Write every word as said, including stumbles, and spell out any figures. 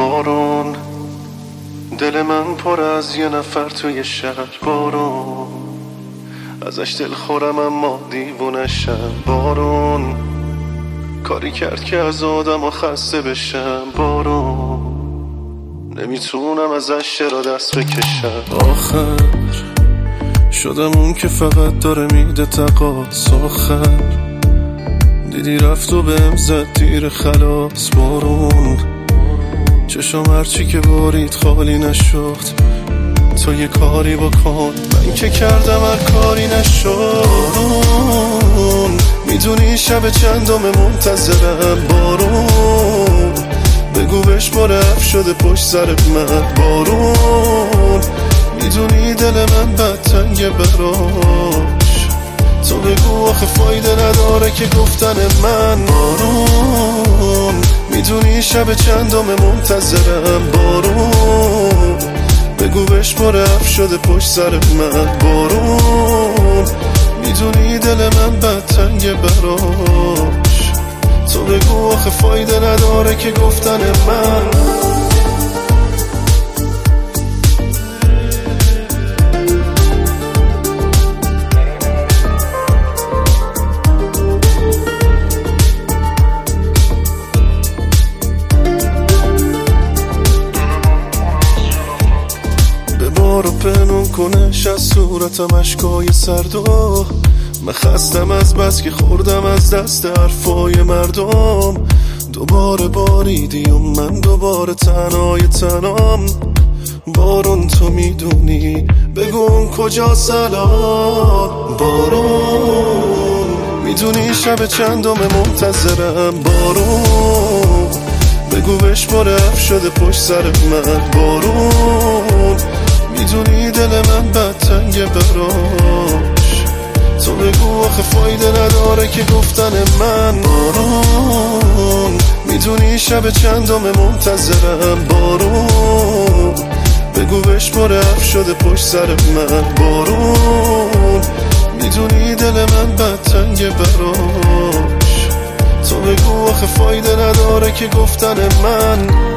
بارون، دل من پر از یه نفر توی شهر. بارون ازش دل خورم اما دیوونشم. بارون کاری کرد که از آدم و خسته بشم. بارون نمیتونم ازش چرا دست بکشم. آخر شدم اون که فقط داره میده تقاص. آخر دیدی رفت و بهم زد تیر خلاص. بارون چشم هرچی که بارید خالی نشد. تو یه کاری بکن، من که کردم هر کاری نشد. بارون میدونی شب چندم منتظرم. بارون بگو بهش ما رفت شده پشت سر من. بارون میدونی دل من بد تنگه براش. تو بگو آخه فایده نداره که گفتن من. بارون میدونی شب چندم منتظرم. بارون بگو بهش ما رفت شده پشت سر من. بارون میدونی دل من بد تنگه براش. تو بگو آخه فایده نداره که گفتن من. رو پنون کنش از صورتم اشکای سردو. من خستم از بس که خوردم از دست حرفای مردم. دوباره باریدی و من دوباره تنهای تنام. بارون تو میدونی بگو اون کجا سلام. بارون میدونی شب چندم منتظرم. بارون بگو بهش ما رفت شده پشت سر من. بارون میدونی دل من بد تنگه براش. تو بگو آخه فایده نداره که گفتن من. بارون میدونی شب چندم منتظرم. بارون بگو بهش ما رفت شده پشت سر من. بارون میدونی دل من بد تنگه براش. تو بگو آخه فایده نداره که گفتن من.